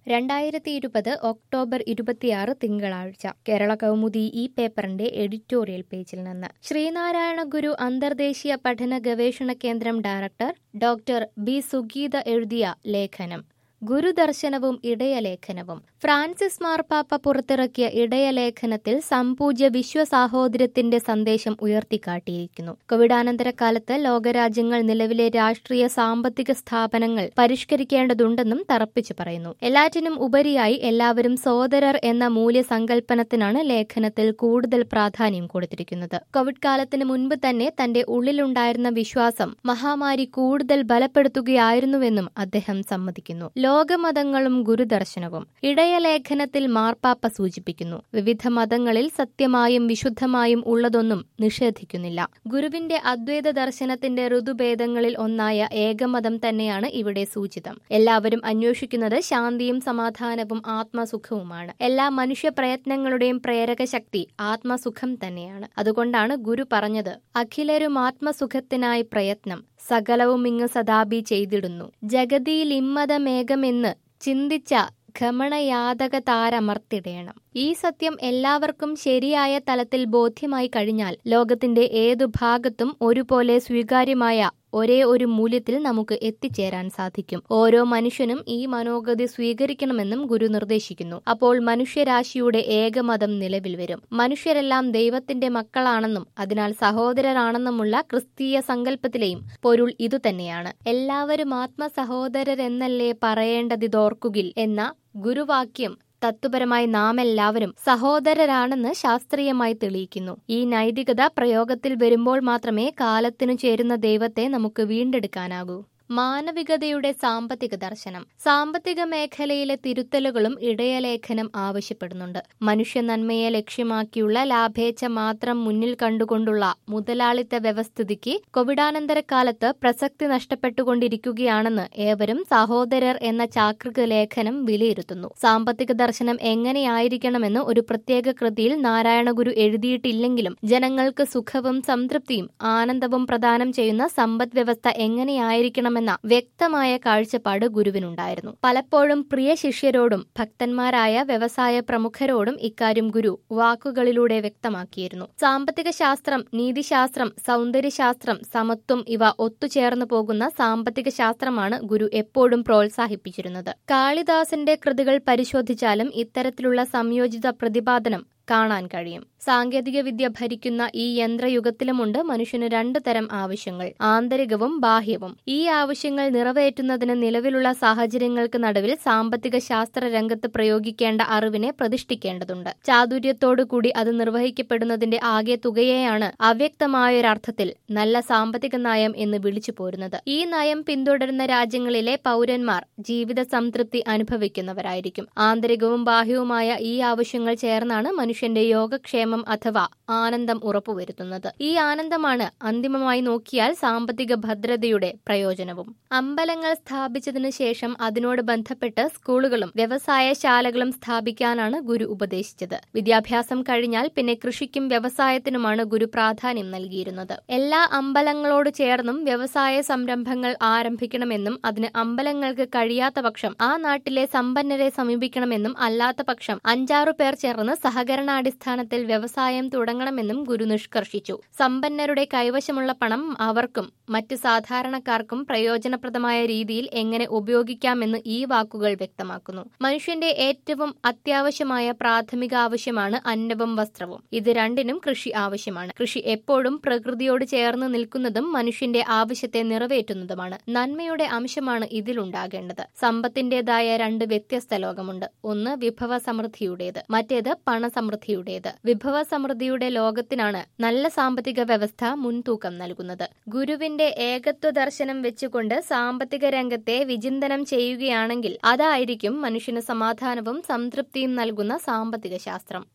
2020 October 26 തിങ്കളാഴ്ച കേരള കൗമുദി ഈ പേപ്പറിന്റെ എഡിറ്റോറിയൽ പേജിൽ നിന്ന് ശ്രീനാരായണ ഗുരു അന്തർദേശീയ പഠന ഗവേഷണ കേന്ദ്രം ഡയറക്ടർ ഡോക്ടർ ബി സുഗീത എഴുതിയ ലേഖനം ഗുരുദർശനവും ഇടയലേഖനവും. ഫ്രാൻസിസ് മാർപ്പാപ്പ പുറത്തിറക്കിയ ഇടയലേഖനത്തിൽ സംപൂജ്യ വിശ്വസാഹോദര്യത്തിന്റെ സന്ദേശം ഉയർത്തിക്കാട്ടിയിരിക്കുന്നു. കോവിഡാനന്തര കാലത്ത് ലോകരാജ്യങ്ങൾ നിലവിലെ രാഷ്ട്രീയ സാമ്പത്തിക സ്ഥാപനങ്ങൾ പരിഷ്കരിക്കേണ്ടതുണ്ടെന്നും തറപ്പിച്ചു പറയുന്നു. എല്ലാറ്റിനും ഉപരിയായി എല്ലാവരും സോദരർ എന്ന മൂല്യസങ്കല്പനത്തിനാണ് ലേഖനത്തിൽ കൂടുതൽ പ്രാധാന്യം കൊടുത്തിരിക്കുന്നത്. കോവിഡ് കാലത്തിന് മുൻപ് തന്നെ തന്റെ ഉള്ളിലുണ്ടായിരുന്ന വിശ്വാസം മഹാമാരി കൂടുതൽ ബലപ്പെടുത്തുകയായിരുന്നുവെന്നും അദ്ദേഹം സമ്മതിക്കുന്നു. ലോകമതങ്ങളും ഗുരുദർശനവും ഇടയലേഖനത്തിൽ മാർപ്പാപ്പ സൂചിപ്പിക്കുന്നു. വിവിധ മതങ്ങളിൽ സത്യമായും വിശുദ്ധമായും ഉള്ളതൊന്നും നിഷേധിക്കുന്നില്ല. ഗുരുവിന്റെ അദ്വൈത ദർശനത്തിന്റെ ഋതുഭേദങ്ങളിൽ ഒന്നായ ഏകമതം തന്നെയാണ് ഇവിടെ സൂചിതം. എല്ലാവരും അന്വേഷിക്കുന്നത് ശാന്തിയും സമാധാനവും ആത്മസുഖവുമാണ്. എല്ലാ മനുഷ്യ പ്രയത്നങ്ങളുടെയും പ്രേരക ശക്തി ആത്മസുഖം തന്നെയാണ്. അതുകൊണ്ടാണ് ഗുരു പറഞ്ഞത്, അഖിലരും ആത്മസുഖത്തിനായി പ്രയത്നം സകലവും ഇങ്ങ് സദാപി ചെയ്തിടുന്നു. ജഗതിയിൽ ഇമ്മതമേകമെന്ന് ചിന്തിച്ച ഗമണയാതക താരമർത്തിടേണം. ഈ സത്യം എല്ലാവർക്കും ശരിയായ തലത്തിൽ ബോധ്യമായി കഴിഞ്ഞാൽ ലോകത്തിന്റെ ഏതു ഭാഗത്തും ഒരുപോലെ സ്വീകാര്യമായ ഒരേ ഒരു മൂല്യത്തിൽ നമുക്ക് എത്തിച്ചേരാൻ സാധിക്കും. ഓരോ മനുഷ്യനും ഈ മനോഗതി സ്വീകരിക്കണമെന്നും ഗുരു നിർദ്ദേശിക്കുന്നു. അപ്പോൾ മനുഷ്യരാശിയുടെ ഏകമതം നിലവിൽ വരും. മനുഷ്യരെല്ലാം ദൈവത്തിന്റെ മക്കളാണെന്നും അതിനാൽ സഹോദരരാണെന്നുമുള്ള ക്രിസ്തീയ സങ്കല്പത്തിലെയും പൊരുൾ ഇതുതന്നെയാണ്. എല്ലാവരും ആത്മസഹോദരരെന്നല്ലേ പറയേണ്ടതിതോർക്കുകിൽ എന്ന ഗുരുവാക്യം തത്വപരമായി നാമെല്ലാവരും സഹോദരരാണെന്ന് ശാസ്ത്രീയമായി തെളിയിക്കുന്നു. ഈ നൈതികത പ്രയോഗത്തിൽ വരുമ്പോൾ മാത്രമേ കാലത്തിനു ചേരുന്ന ദൈവത്തെ നമുക്ക് വീണ്ടെടുക്കാനാകൂ. മാനവികതയുടെ സാമ്പത്തിക ദർശനം. സാമ്പത്തിക മേഖലയിലെ തിരുത്തലുകളും ഇടയലേഖനം ആവശ്യപ്പെടുന്നുണ്ട്. മനുഷ്യ നന്മയെ ലക്ഷ്യമാക്കിയുള്ള ലാഭേച്ഛ മാത്രം മുന്നിൽ കണ്ടുകൊണ്ടുള്ള മുതലാളിത്ത വ്യവസ്ഥിതിക്ക് കോവിഡാനന്തര കാലത്ത് പ്രസക്തി നഷ്ടപ്പെട്ടുകൊണ്ടിരിക്കുകയാണെന്ന് ഏവരും സഹോദരർ എന്ന ചാക്രിക ലേഖനം വിലയിരുത്തുന്നു. സാമ്പത്തിക ദർശനം എങ്ങനെയായിരിക്കണമെന്ന് ഒരു പ്രത്യേക കൃതിയിൽ നാരായണ ഗുരു എഴുതിയിട്ടില്ലെങ്കിലും ജനങ്ങൾക്ക് സുഖവും സംതൃപ്തിയും ആനന്ദവും പ്രദാനം ചെയ്യുന്ന സമ്പദ് വ്യവസ്ഥ എങ്ങനെയായിരിക്കണം എന്ന വ്യക്തമായ കാഴ്ചപ്പാട് ഗുരുവിനുണ്ടായിരുന്നു. പലപ്പോഴും പ്രിയ ശിഷ്യരോടും ഭക്തന്മാരായ വ്യവസായ പ്രമുഖരോടും ഇക്കാര്യം ഗുരു വാക്കുകളിലൂടെ വ്യക്തമാക്കിയിരുന്നു. സാമ്പത്തിക ശാസ്ത്രം, നീതിശാസ്ത്രം, സൗന്ദര്യശാസ്ത്രം, സമത്വം ഇവ ഒത്തുചേർന്നു പോകുന്ന സാമ്പത്തിക ശാസ്ത്രമാണ് ഗുരു എപ്പോഴും പ്രോത്സാഹിപ്പിച്ചിരുന്നത്. കാളിദാസന്റെ കൃതികൾ പരിശോധിച്ചാലും ഇത്തരത്തിലുള്ള സംയോജിത പ്രതിപാദനം കാണാൻ കഴിയും. സാങ്കേതിക വിദ്യ ഭരിക്കുന്ന ഈ യന്ത്രയുഗത്തിലുമുണ്ട് മനുഷ്യന് രണ്ടു തരം ആവശ്യങ്ങൾ, ആന്തരികവും ബാഹ്യവും. ഈ ആവശ്യങ്ങൾ നിറവേറ്റുന്നതിന് നിലവിലുള്ള സാഹചര്യങ്ങൾക്ക് നടുവിൽ സാമ്പത്തിക ശാസ്ത്ര രംഗത്ത് പ്രയോഗിക്കേണ്ട അറിവിനെ പ്രതിഷ്ഠിക്കേണ്ടതുണ്ട്. ചാതുര്യത്തോടുകൂടി അത് നിർവഹിക്കപ്പെടുന്നതിന്റെ ആകെ തുകയെയാണ് അവ്യക്തമായൊരർത്ഥത്തിൽ നല്ല സാമ്പത്തിക നയം എന്ന് വിളിച്ചു പോരുന്നത്. ഈ നയം പിന്തുടരുന്ന രാജ്യങ്ങളിലെ പൗരന്മാർ ജീവിത സംതൃപ്തി അനുഭവിക്കുന്നവരായിരിക്കും. ആന്തരികവും ബാഹ്യവുമായ ഈ ആവശ്യങ്ങൾ ചേർന്നാണ് മനുഷ്യന്റെ യോഗക്ഷേമം അഥവാ ആനന്ദം ഉറപ്പുവരുത്തുന്നത്. ഈ ആനന്ദമാണ് അന്തിമമായി നോക്കിയാൽ സാമ്പത്തിക ഭദ്രതയുടെ പ്രയോജനവും. അമ്പലങ്ങൾ സ്ഥാപിച്ചതിനു ശേഷം അതിനോട് ബന്ധപ്പെട്ട് സ്കൂളുകളും വ്യവസായശാലകളും സ്ഥാപിക്കാനാണ് ഗുരു ഉപദേശിച്ചത്. വിദ്യാഭ്യാസം കഴിഞ്ഞാൽ പിന്നെ കൃഷിക്കും വ്യവസായത്തിനുമാണ് ഗുരു പ്രാധാന്യം നൽകിയിരുന്നത്. എല്ലാ അമ്പലങ്ങളോട് ചേർന്നും വ്യവസായ സംരംഭങ്ങൾ ആരംഭിക്കണമെന്നും അതിന് അമ്പലങ്ങൾക്ക് കഴിയാത്ത പക്ഷം ആ നാട്ടിലെ സമ്പന്നരെ സമീപിക്കണമെന്നും അല്ലാത്ത പക്ഷം 5-6 പേർ ചേർന്ന് സഹകരണാടിസ്ഥാനത്തിൽ വ്യവസായം തുടങ്ങണമെന്നും ഗുരു നിഷ്കർഷിച്ചു. സമ്പന്നരുടെ കൈവശമുള്ള പണം അവർക്കും മറ്റ് സാധാരണക്കാർക്കും പ്രയോജനപ്രദമായ രീതിയിൽ എങ്ങനെ ഉപയോഗിക്കാമെന്ന് ഈ വാക്കുകൾ വ്യക്തമാക്കുന്നു. മനുഷ്യന്റെ ഏറ്റവും അത്യാവശ്യമായ പ്രാഥമിക ആവശ്യമാണ് അന്നവും വസ്ത്രവും. ഇത് രണ്ടിനും കൃഷി ആവശ്യമാണ്. കൃഷി എപ്പോഴും പ്രകൃതിയോട് ചേർന്ന് നിൽക്കുന്നതും മനുഷ്യന്റെ ആവശ്യത്തെ നിറവേറ്റുന്നതുമാണ്. നന്മയുടെ അംശമാണ് ഇതിലുണ്ടാകേണ്ടത്. സമ്പത്തിന്റേതായ 2 വ്യത്യസ്ത ലോകമുണ്ട്. ഒന്ന് വിഭവ സമൃദ്ധിയുടേത്, മറ്റേത് പണസമൃദ്ധിയുടേത്. വിഭവ സമൃദ്ധിയുടെ ലോകത്തിനാണ് നല്ല സാമ്പത്തിക വ്യവസ്ഥ മുൻതൂക്കം നൽകുന്നത്. ഗുരുവിന്റെ ഏകത്വ ദർശനം വെച്ചുകൊണ്ട് സാമ്പത്തിക രംഗത്തെ വിചിന്തനം ചെയ്യുകയാണെങ്കിൽ അതായിരിക്കും മനുഷ്യന് സമാധാനവും സംതൃപ്തിയും നൽകുന്ന സാമ്പത്തിക ശാസ്ത്രം.